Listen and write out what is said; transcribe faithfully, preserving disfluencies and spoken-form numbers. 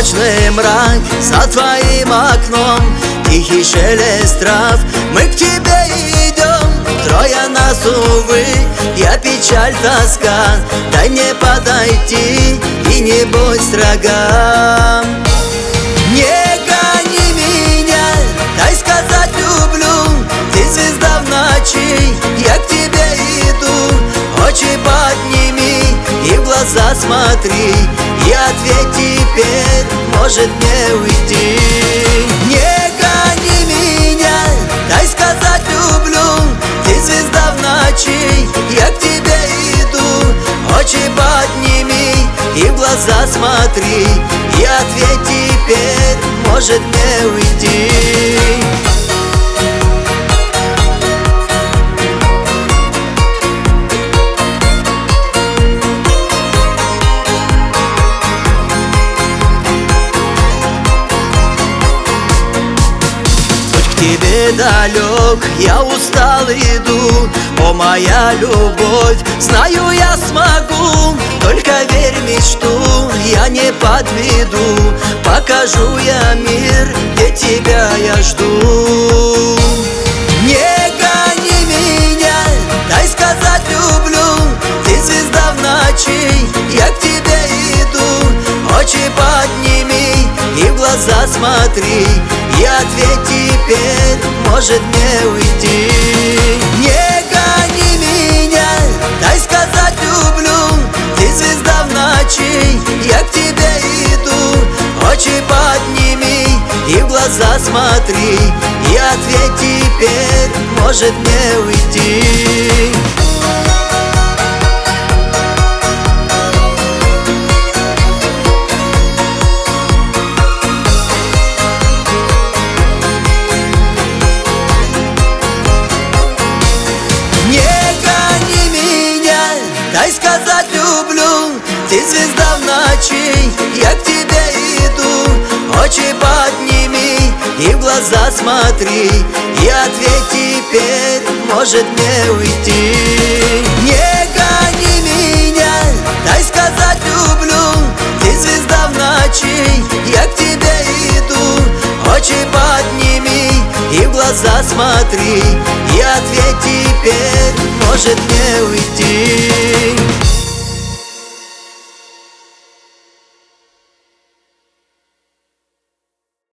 Ночной мрак за твоим окном, тихий шелест трав. Мы к тебе идем, трое нас, увы. Я печаль, тоска, дай мне подойти и не будь строга. Не гони меня, дай сказать люблю. Ты звезда в ночи, я к тебе иду. Очи подними и в глаза смотри, и ответь теперь, может мне уйти. Не гони меня, дай сказать люблю. Ты звезда в ночи, я к тебе иду. Очи подними и в глаза смотри, и ответь теперь, может мне уйти. Тебе далек, я устал иду. О, моя любовь, знаю, я смогу. Только верь в мечту, я не подведу. Покажу я мир, где тебя я жду. Не гони меня, дай сказать люблю. Ты звезда в ночи, я к тебе иду. Очи подними и в глаза смотри, и ответь теперь, может мне уйти. Не гони меня, дай сказать люблю. Ты звезда в ночи, я к тебе иду. Очи подними и в глаза смотри, и ответь теперь, может мне уйти. Дай сказать люблю, ты звезда в ночи, я к тебе иду. Очи подними и в глаза смотри, и ответь теперь, может мне уйти. Не гони меня, дай сказать люблю. Ты звезда в ночи, я к тебе иду. Очи подними и в глаза смотри, и ответь теперь, может мне уйти.